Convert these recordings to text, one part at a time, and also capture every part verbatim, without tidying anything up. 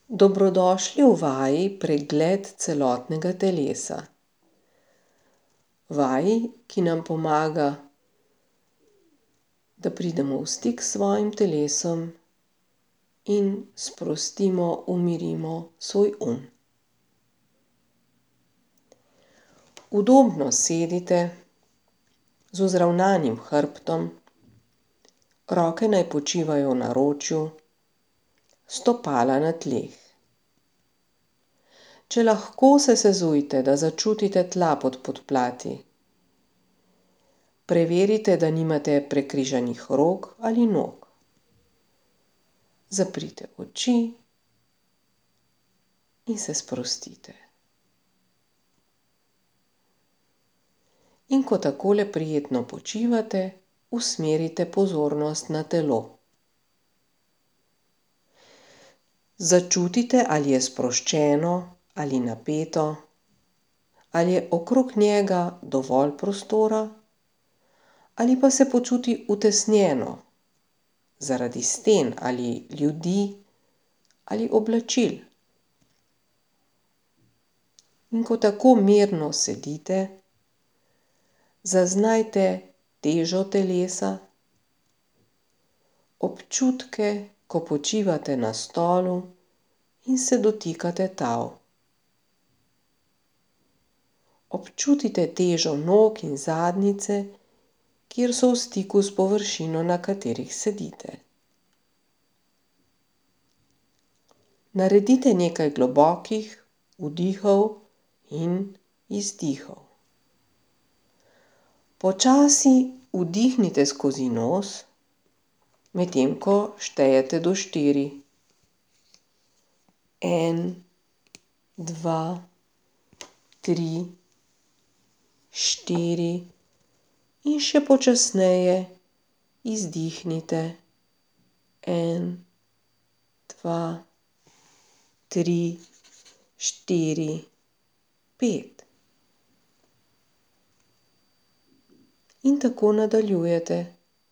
Dobrodošli v vaji pregled celotnega telesa. Vaji, ki nam pomaga, da pridemo v stik s svojim telesom in sprostimo, umirimo svoj um. Udobno sedite z vzravnanim hrbtom, roke naj počivajo v naročju, stopala na tleh. Če lahko, se sezujte, da začutite tla pod podplati. Preverite, da nimate prekrižanih rok ali nog. Zaprite oči in se sprostite. In ko takole prijetno počivate, usmerite pozornost na telo. Začutite, ali je sproščeno ali napeto, ali je okrog njega dovolj prostora ali pa se počuti utesnjeno zaradi sten ali ljudi ali oblačil. In ko tako mirno sedite, zaznajte težo telesa, občutke, ko počivate na stolu in se dotikate tal. Občutite težo nog in zadnjice, kjer so v stiku s površino, na katerih sedite. Naredite nekaj globokih vdihov in izdihov. Počasi vdihnite skozi nos, medtem ko štejete do štiri. En, dva, tri, štiri in še počasneje izdihnite. En, dva, tri, štiri, pet. In tako nadaljujete.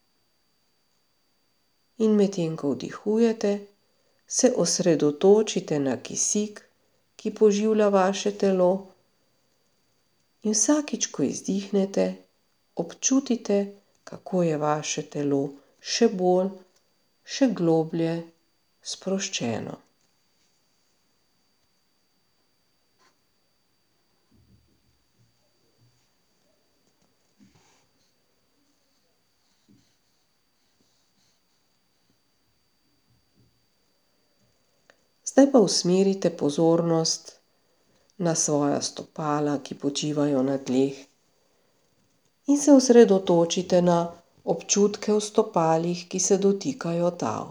In medtem ko vdihujete, se osredotočite na kisik, ki poživlja vaše telo, in vsakič, ko izdihnete, občutite, kako je vaše telo še bolj, še globlje sproščeno. Zdaj pa usmerite pozornost na svoja stopala, ki počivajo na tleh, in se osredotočite na občutke v stopalih, ki se dotikajo tal.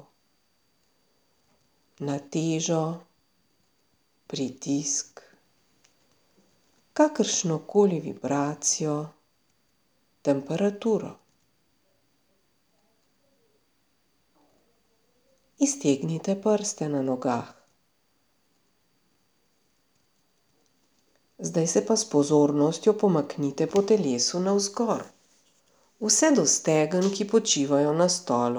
Na težo, pritisk, kakršnokoli vibracijo, temperaturo. Iztegnite prste na nogah. Zdaj se pa s pozornostjo pomaknite po telesu navzgor, vse do stegen, ki počivajo na stolu.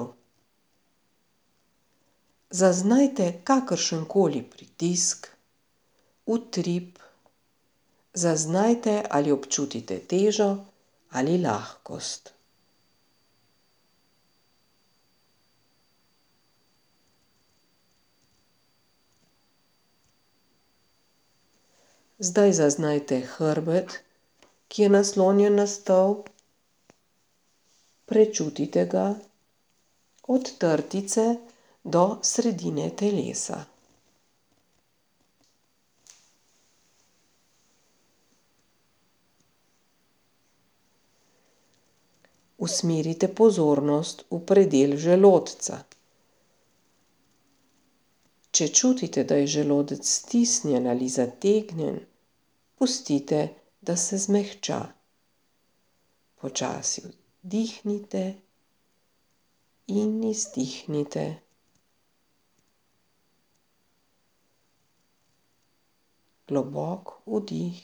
Zaznajte kakršenkoli pritisk, utrip, zaznajte, ali občutite težo ali lahkost. Zdaj zaznajte hrbet, ki je naslonjen na stol. Prečutite ga od trtice do sredine telesa. Usmerite pozornost v predel želodca. Če čutite, da je želodec stisnjen ali zategnjen, pustite, da se zmehča. Počasi vdihnite in izdihnite. Globok vdih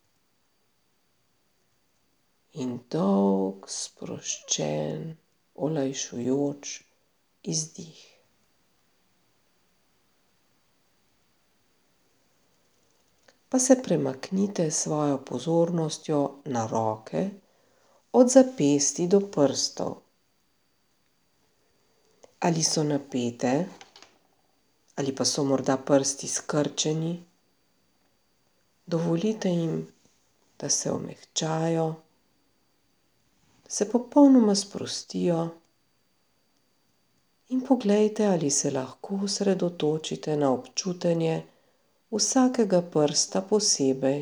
in dolg, sproščen, olajšujoč izdih. pa se premaknite s svojo pozornostjo na roke od zapestij do prstov. Ali so napete, ali pa so morda prsti skrčeni. Dovolite jim, da se omehčajo, da se popolnoma sprostijo in poglejte, ali se lahko osredotočite na občutenje vsakega prsta posebej.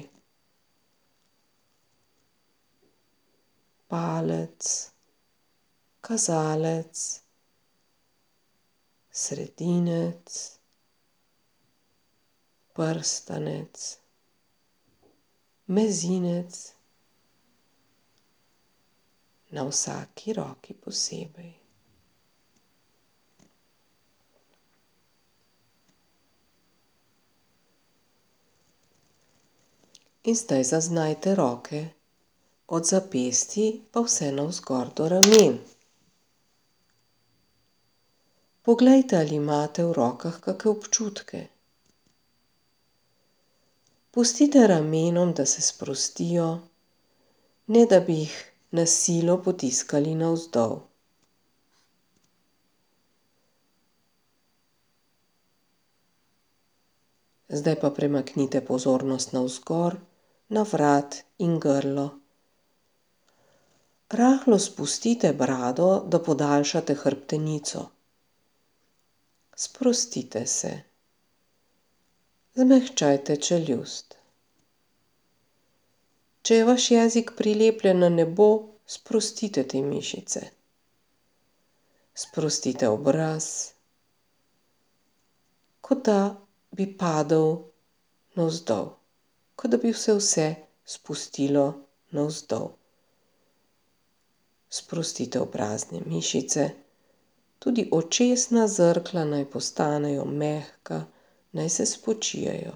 Palec, kazalec, sredinec, prstanec, mezinec, na vsaki roki posebej. In zdaj zaznajte roke, od zapestij pa vse navzgor do ramen. Poglejte, ali imate v rokah kake občutke. Pustite ramenom, da se sprostijo, ne da bi jih na silo potiskali navzdol. Zdaj pa premaknite pozornost navzgor, na vrat in grlo. Rahlo spustite brado, da podaljšate hrbtenico. Sprostite se. Zmehčajte čeljust. Če je vaš jezik prilepljen na nebo, sprostite te mišice. Sprostite obraz, kot da bi padel navzdol, kot da bi se vse spustilo navzdol. Sprostite obrazne mišice, tudi očesna zrkla naj postanejo mehka, naj se spočijejo.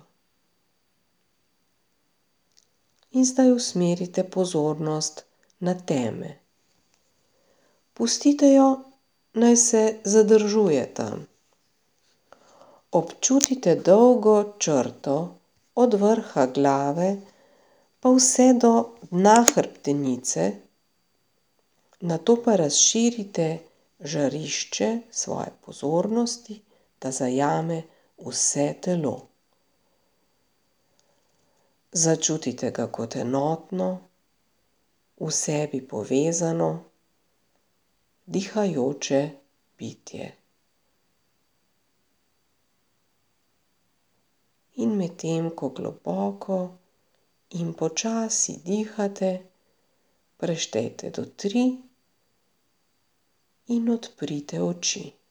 In zdaj usmerite pozornost na teme. Pustite jo, naj se zadržuje tam. Občutite dolgo črto od vrha glave pa vse do dna hrbtenice, nato pa razširite žarišče svoje pozornosti, da zajame vse telo. Začutite ga kot enotno, v sebi povezano, dihajoče bitje. In medtem ko globoko in počasi dihate, preštejte do tri in odprite oči.